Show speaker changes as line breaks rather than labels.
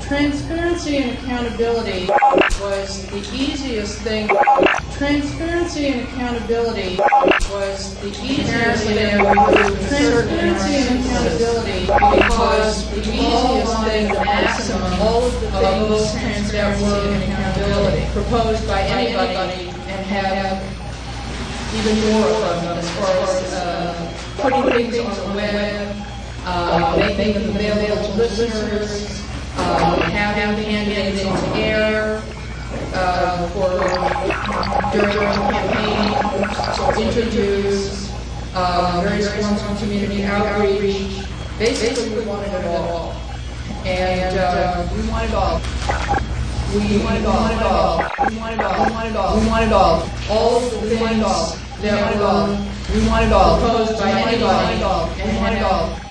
Transparency and accountability was the easiest thing. Transparency and accountability was the easiest thing. Transparency and accountability because the easiest thing, the maximum, all of the things that were accountability proposed by anybody and have even more of them as far as putting things on the web, making them available to listeners, having candidates on air during the campaign, interviews, various forms of community outreach. Basically, we wanted it all. And we want it all. We want it all. We want it all. We want it all. We want it all. We want it all. All of the things that we want it all. Proposed by anybody and want it all.